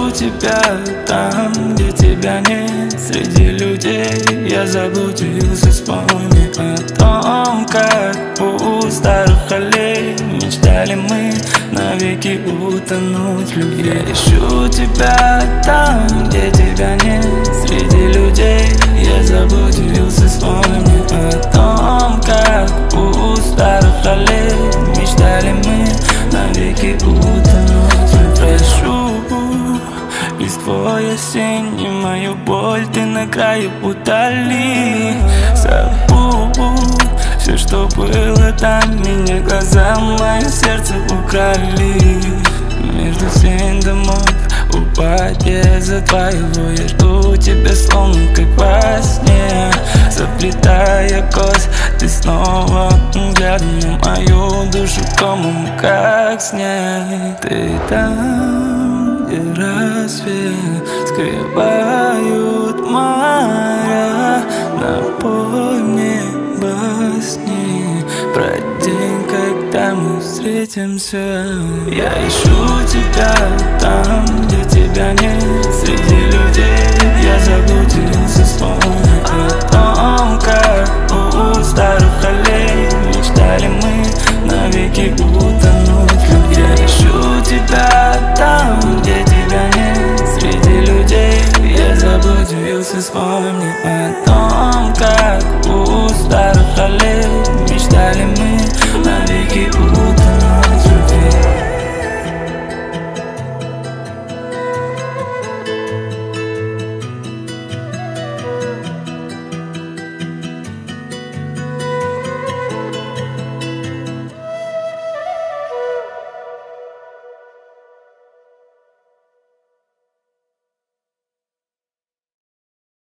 ищу тебя там, где тебя нет. Среди людей я заблудился, вспомни о том, как у старых аллей мечтали мы навеки утонуть в любви. Я ищу тебя там, где тебя нет. Среди людей я заблудился, вспомни о том, как у старых аллей мечтали мы навеки утонуть. Прошу, листвой осенней мою боль ты на краю утоли. Забудь все, что было там, меня глаза, мое сердце украли. Между сень домов упадет за твоего, я жду тебя словно как во сне. Заплетая кос, ты снова взглядом на мою душу комом, как снег. Ты там, где рассвет скрывают моря, напомни во сне про день, когда мы встретимся. Я ищу тебя там, где тебя нет. Среди людей я заблудился, вспомни о том, как у старых аллей мечтали мы навеки утонуть в любви. Я ищу тебя там, где тебя нет. Среди людей я заблудился, вспомни